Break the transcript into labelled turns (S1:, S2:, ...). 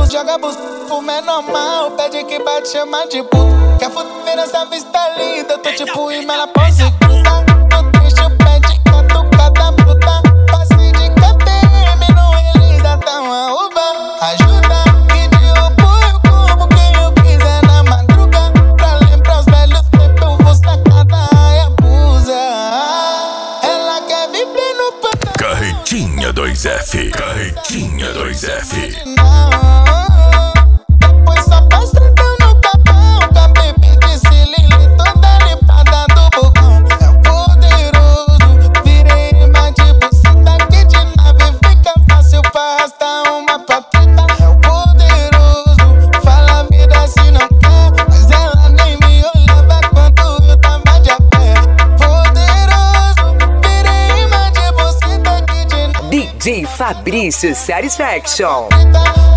S1: Joga pro menor mal, pede que bate, chama de puto. Quer fuder nessa vista linda, eu tô tipo em na pose gruda. No triste pede catucada puta. Passe de KTM, não realiza, tá uma uva. Ajuda, que de roubo eu como quem eu quiser na madruga. Pra lembrar os velhos tempos, eu vou sacada e abusa. Ela quer viver no pantano.
S2: Carretinha 2F, Carretinha 2F.
S1: Depois só passa no capão, com a bebê de cilindro toda limpada do bocão. É o poderoso, virei imã de buceta que de nave fica fácil pra arrastar uma pateta. É o poderoso, fala a vida se não quer, mas ela nem me olhava quando eu tava de a pé. Poderoso, virei imã de buceta que de nave
S3: DJ Fabrício Satisfaction.
S1: fica